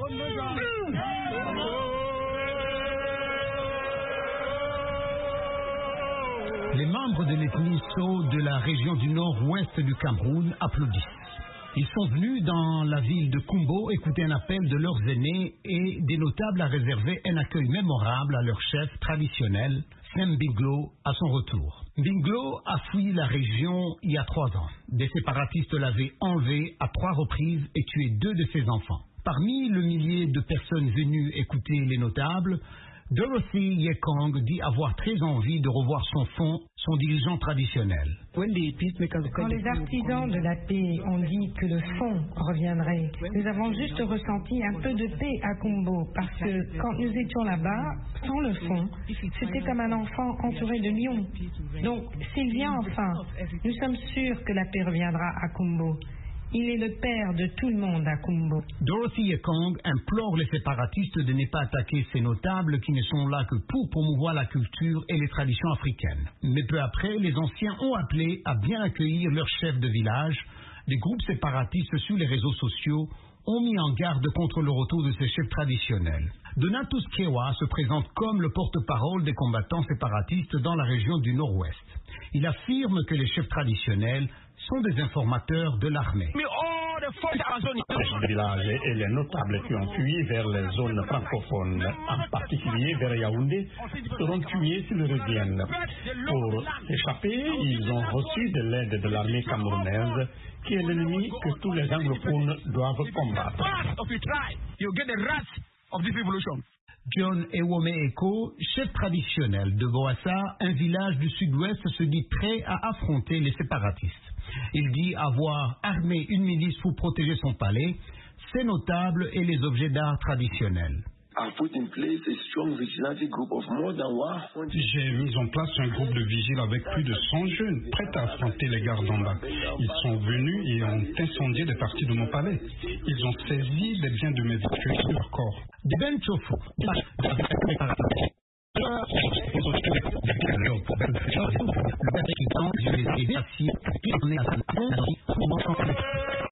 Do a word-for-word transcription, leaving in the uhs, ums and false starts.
Les membres de l'ethnie So de la région du nord-ouest du Cameroun applaudissent. Ils sont venus dans la ville de Kumbo écouter un appel de leurs aînés et des notables à réserver un accueil mémorable à leur chef traditionnel, Sem Binglo, à son retour. Binglo a fui la région il y a trois ans. Des séparatistes l'avaient enlevé à trois reprises et tué deux de ses enfants. Parmi le millier de personnes venues écouter les notables, Dorothy Yekong dit avoir très envie de revoir son fond, son dirigeant traditionnel. Quand les artisans de la paix ont dit que le fond reviendrait, nous avons juste ressenti un peu de paix à Kumbo, parce que quand nous étions là-bas, sans le fond, c'était comme un enfant entouré de lions. Donc, s'il vient enfin, nous sommes sûrs que la paix reviendra à Kumbo. Il est le père de tout le monde à Kumbo. Dorothy Yekong implore les séparatistes de ne pas attaquer ces notables qui ne sont là que pour promouvoir la culture et les traditions africaines. Mais peu après, les anciens ont appelé à bien accueillir leur chef de village. Des groupes séparatistes sur les réseaux sociaux ont mis en garde contre le retour de ces chefs traditionnels. Donatus Kewa se présente comme le porte-parole des combattants séparatistes dans la région du Nord-Ouest. Il affirme que les chefs traditionnels sont des informateurs de l'armée. Les chefs de village et les notables qui ont fui vers les zones francophones, en particulier vers Yaoundé, seront tués s'ils reviennent. Pour s'échapper, ils ont reçu de l'aide de l'armée camerounaise, qui est l'ennemi que tous les anglophones doivent combattre. John Ewome Eko, chef traditionnel de Boassa, un village du sud-ouest, se dit prêt à affronter les séparatistes. Il dit avoir armé une milice pour protéger son palais, ses notables et les objets d'art traditionnels. J'ai mis en place un groupe de vigiles avec plus de cent jeunes, prêts à affronter les gardes en bas. Ils sont venus et ont incendié des parties de mon palais. Ils ont saisi les biens de mes victimes et leur corps. De Ben Chofu, le